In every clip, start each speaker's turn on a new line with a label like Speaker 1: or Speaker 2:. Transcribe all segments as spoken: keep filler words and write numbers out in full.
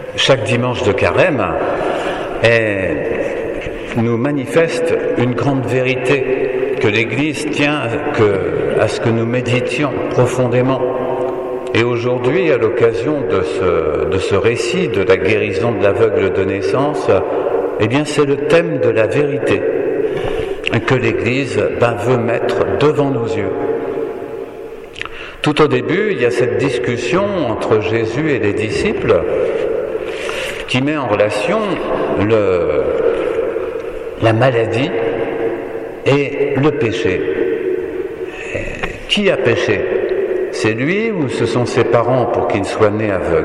Speaker 1: chaque dimanche de carême est, nous manifeste une grande vérité que l'Église tient que, à ce que nous méditions profondément. Et aujourd'hui, à l'occasion de ce, de ce récit de la guérison de l'aveugle de naissance, eh bien c'est le thème de la vérité que l'Église ben, veut mettre devant nos yeux. Tout au début, il y a cette discussion entre Jésus et les disciples qui met en relation le, la maladie et le péché. Et qui a péché ? C'est lui ou ce sont ses parents pour qu'il soit né aveugle ?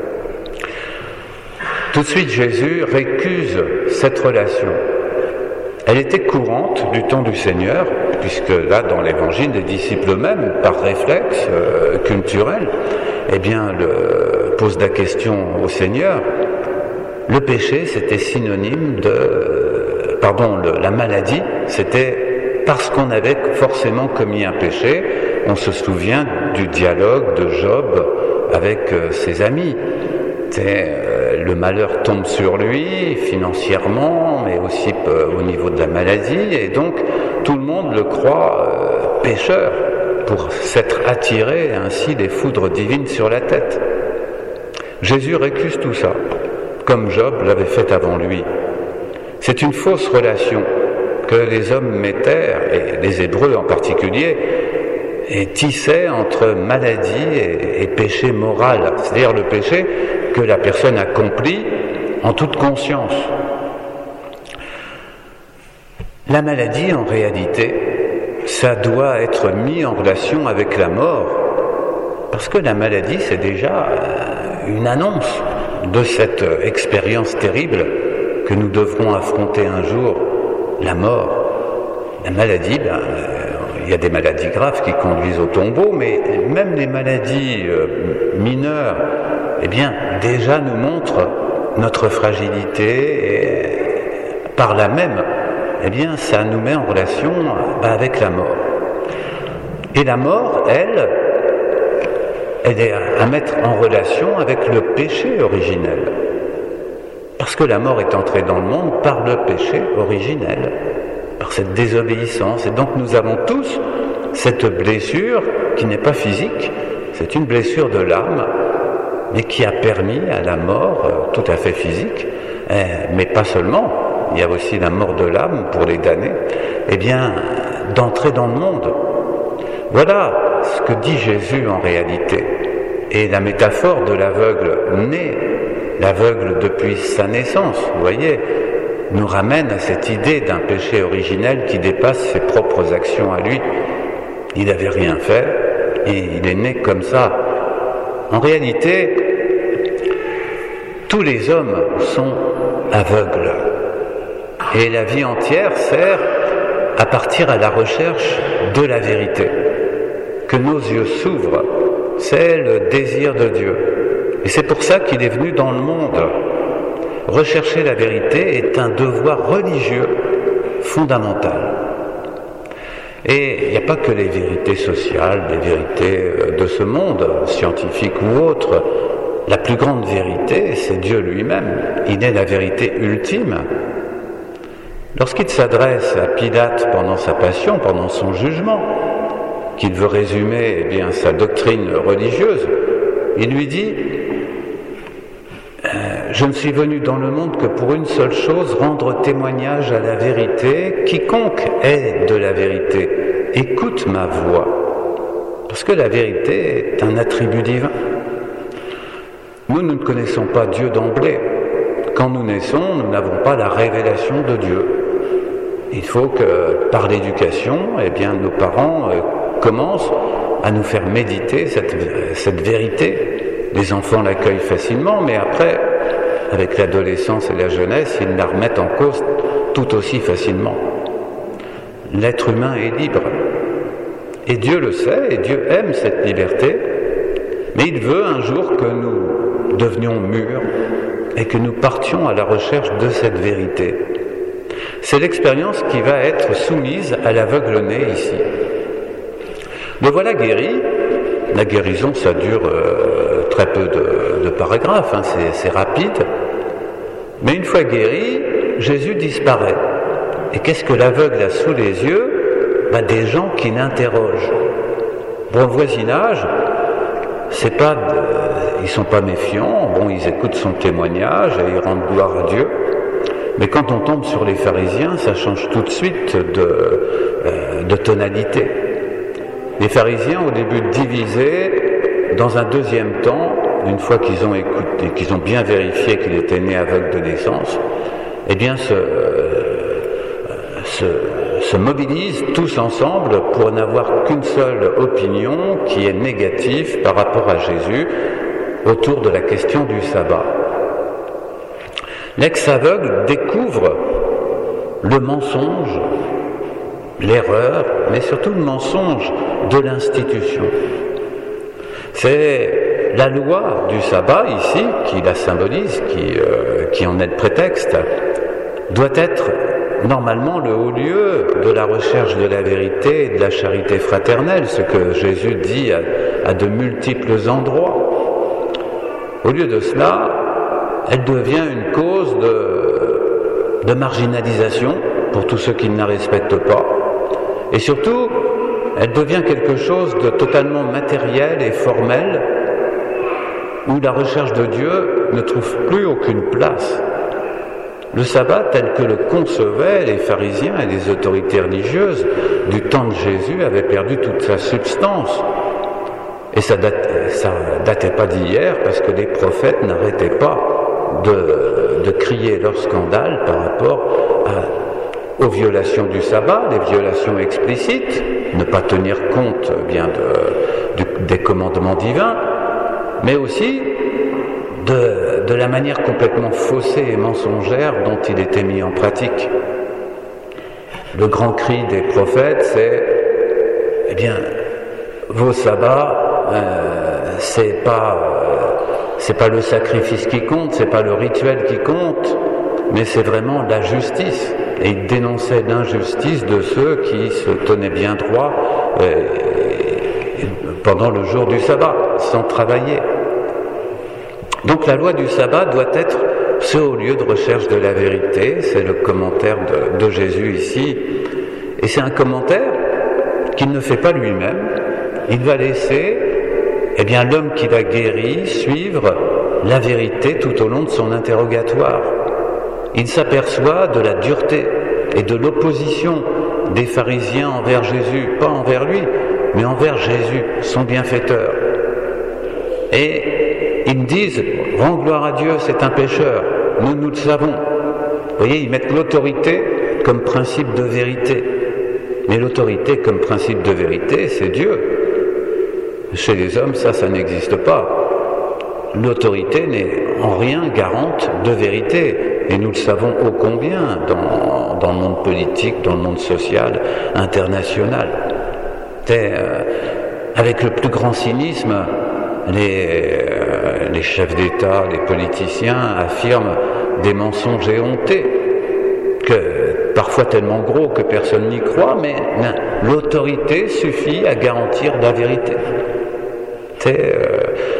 Speaker 1: Tout de suite, Jésus récuse cette relation. Elle était courante du temps du Seigneur, puisque là, dans l'Évangile, les disciples eux-mêmes, par réflexe euh, culturel, eh bien, le, posent la question au Seigneur. Le péché, c'était synonyme de... Euh, pardon, le, la maladie, c'était parce qu'on avait forcément commis un péché. On se souvient du dialogue de Job avec euh, ses amis. C'est, euh, le malheur tombe sur lui, financièrement, mais aussi euh, au niveau de la maladie, et donc tout le monde le croit euh, pécheur, pour s'être attiré ainsi des foudres divines sur la tête. Jésus récuse tout ça, comme Job l'avait fait avant lui. C'est une fausse relation que les hommes mettaient, et les Hébreux en particulier, et tissaient entre maladie et, et péché moral, c'est-à-dire le péché que la personne accomplit en toute conscience. La maladie, en réalité, ça doit être mis en relation avec la mort, parce que la maladie, c'est déjà une annonce de cette expérience terrible que nous devrons affronter un jour, la mort. La maladie, ben, il y a des maladies graves qui conduisent au tombeau, mais même les maladies euh, mineures, eh bien, déjà nous montrent notre fragilité et par là même, eh bien, ça nous met en relation ben, avec la mort. Et la mort, elle, elle est à mettre en relation avec le péché originel. Parce que la mort est entrée dans le monde par le péché originel, par cette désobéissance. Et donc nous avons tous cette blessure qui n'est pas physique, c'est une blessure de l'âme, mais qui a permis à la mort tout à fait physique, mais pas seulement, il y a aussi la mort de l'âme pour les damnés, eh bien, d'entrer dans le monde. Voilà ce que dit Jésus en réalité. Et la métaphore de l'aveugle né, l'aveugle depuis sa naissance, vous voyez, nous ramène à cette idée d'un péché originel qui dépasse ses propres actions à lui. Il n'avait rien fait et il est né comme ça. En réalité, tous les hommes sont aveugles et la vie entière sert à partir à la recherche de la vérité. Que nos yeux s'ouvrent, c'est le désir de Dieu. Et c'est pour ça qu'il est venu dans le monde. Rechercher la vérité est un devoir religieux fondamental. Et il n'y a pas que les vérités sociales, les vérités de ce monde, scientifiques ou autres. La plus grande vérité, c'est Dieu lui-même. Il est la vérité ultime. Lorsqu'il s'adresse à Pilate pendant sa passion, pendant son jugement, qu'il veut résumer eh bien, sa doctrine religieuse, il lui dit « Je ne suis venu dans le monde que pour une seule chose, rendre témoignage à la vérité. Quiconque est de la vérité, écoute ma voix. » Parce que la vérité est un attribut divin. Nous, nous ne connaissons pas Dieu d'emblée. Quand nous naissons, nous n'avons pas la révélation de Dieu. Il faut que, par l'éducation, eh bien, nos parents euh, commencent à nous faire méditer cette, cette vérité. Les enfants l'accueillent facilement, mais après, avec l'adolescence et la jeunesse, ils la remettent en cause tout aussi facilement. L'être humain est libre. Et Dieu le sait, et Dieu aime cette liberté, mais il veut un jour que nous devenions mûrs et que nous partions à la recherche de cette vérité. C'est l'expérience qui va être soumise à l'aveugle-né ici. Le voilà guéri. La guérison, ça dure euh, très peu de, de paragraphe, hein, c'est, c'est rapide. Mais une fois guéri, Jésus disparaît. Et qu'est-ce que l'aveugle a sous les yeux? Ben, des gens qui l'interrogent. Bon, le voisinage, c'est pas de, ils sont pas méfiants, bon, ils écoutent son témoignage et ils rendent gloire à Dieu. Mais quand on tombe sur les pharisiens, ça change tout de suite de, euh, de tonalité. Les pharisiens, au début, divisaient. Dans un deuxième temps, une fois qu'ils ont écouté, qu'ils ont bien vérifié qu'il était né aveugle de naissance, eh bien, se, se, se mobilisent tous ensemble pour n'avoir qu'une seule opinion qui est négative par rapport à Jésus autour de la question du sabbat. L'ex-aveugle découvre le mensonge, l'erreur, mais surtout le mensonge de l'institution. C'est la loi du sabbat ici, qui la symbolise, qui, euh, qui en est le prétexte, doit être normalement le haut lieu de la recherche de la vérité et de la charité fraternelle, ce que Jésus dit à, à de multiples endroits. Au lieu de cela, elle devient une cause de, de marginalisation pour tous ceux qui ne la respectent pas. Et surtout, elle devient quelque chose de totalement matériel et formel, où la recherche de Dieu ne trouve plus aucune place. Le sabbat, tel que le concevaient les pharisiens et les autorités religieuses du temps de Jésus, avait perdu toute sa substance. Et ça date, ça datait pas d'hier, parce que les prophètes n'arrêtaient pas de, de crier leur scandale par rapport à, aux violations du sabbat, des violations explicites, ne pas tenir compte bien de, du, des commandements divins, mais aussi de, de la manière complètement faussée et mensongère dont il était mis en pratique. Le grand cri des prophètes, c'est eh bien, vos sabbats, euh, c'est pas, euh, c'est pas le sacrifice qui compte, c'est pas le rituel qui compte, mais c'est vraiment la justice. Et il dénonçait l'injustice de ceux qui se tenaient bien droit euh, pendant le jour du sabbat, sans travailler. Donc la loi du sabbat doit être ce haut lieu de recherche de la vérité, c'est le commentaire de, de Jésus ici, et c'est un commentaire qu'il ne fait pas lui-même, il va laisser eh bien, l'homme qui l'a guéri suivre la vérité tout au long de son interrogatoire. Il s'aperçoit de la dureté et de l'opposition des pharisiens envers Jésus, pas envers lui, mais envers Jésus, son bienfaiteur. Et ils me disent, rends gloire à Dieu, c'est un pécheur, nous, nous le savons. Vous voyez, ils mettent l'autorité comme principe de vérité. Mais l'autorité comme principe de vérité, c'est Dieu. Chez les hommes, ça, ça n'existe pas. L'autorité n'est en rien garante de vérité. Et nous le savons ô combien dans, dans le monde politique, dans le monde social, international. C'est, euh, avec le plus grand cynisme, les, euh, les chefs d'État, les politiciens affirment des mensonges éhontés, que, parfois tellement gros que personne n'y croit, mais non, l'autorité suffit à garantir la vérité. C'est... Euh,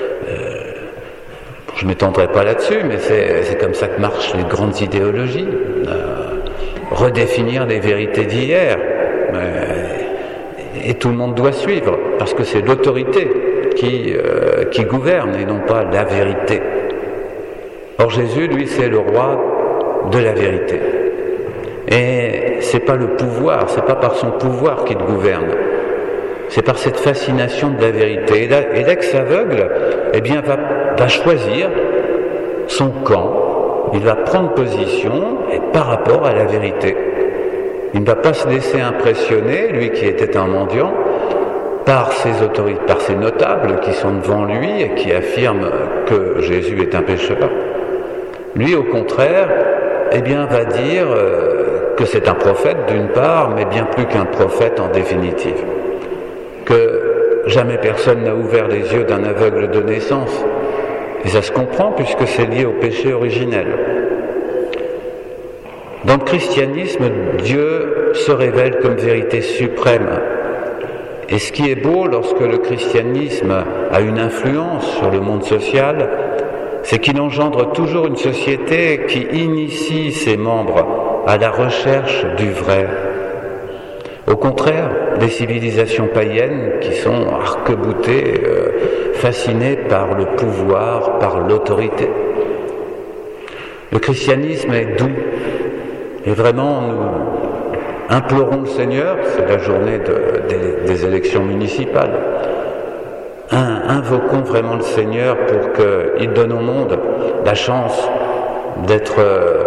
Speaker 1: Je ne m'étendrai pas là-dessus, mais c'est, c'est comme ça que marchent les grandes idéologies. Euh, redéfinir les vérités d'hier. Euh, et tout le monde doit suivre, parce que c'est l'autorité qui, euh, qui gouverne et non pas la vérité. Or Jésus, lui, c'est le roi de la vérité. Et c'est pas le pouvoir, c'est pas par son pouvoir qu'il gouverne. C'est par cette fascination de la vérité. Et l'ex-aveugle, eh bien, va, va choisir son camp, il va prendre position et par rapport à la vérité. Il ne va pas se laisser impressionner, lui qui était un mendiant, par ses autorités, par ses notables qui sont devant lui et qui affirment que Jésus est un pécheur. Lui, au contraire, eh bien, va dire que c'est un prophète d'une part, mais bien plus qu'un prophète en définitive. Que jamais personne n'a ouvert les yeux d'un aveugle de naissance. Et ça se comprend puisque c'est lié au péché originel. Dans le christianisme, Dieu se révèle comme vérité suprême. Et ce qui est beau lorsque le christianisme a une influence sur le monde social, c'est qu'il engendre toujours une société qui initie ses membres à la recherche du vrai. Au contraire, des civilisations païennes qui sont arc-boutées, euh, fascinées par le pouvoir, par l'autorité. Le christianisme est doux, et vraiment nous implorons le Seigneur, c'est la journée de, des, des élections municipales, Un, invoquons vraiment le Seigneur pour qu'il donne au monde la chance d'être euh,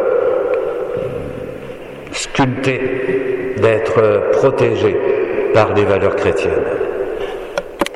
Speaker 1: sculpté, d'être protégé par les valeurs chrétiennes.